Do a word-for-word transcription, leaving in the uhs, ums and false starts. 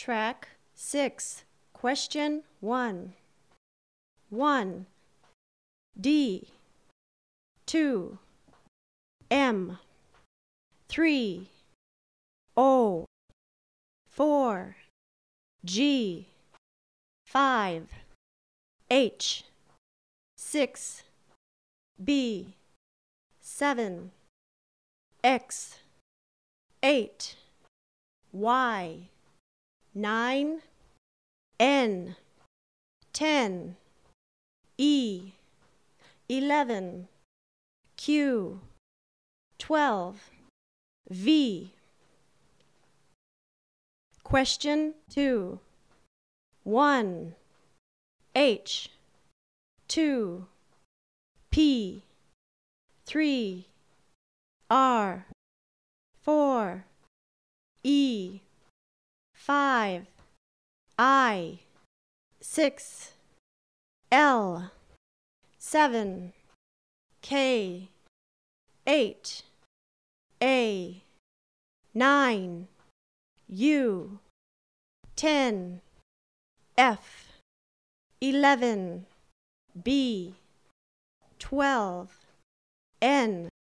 Track six. Question one. one. D. two. M. three. O. four. G. five. H. six. B. seven. X. eight. Y. nine. N. ten. E. eleven. Q. twelve. V. Question two. one. H. two. P. three. R. four. E. five. I. six. L. seven. K. eight. A. nine. U. ten. F. eleven. B. twelve. N.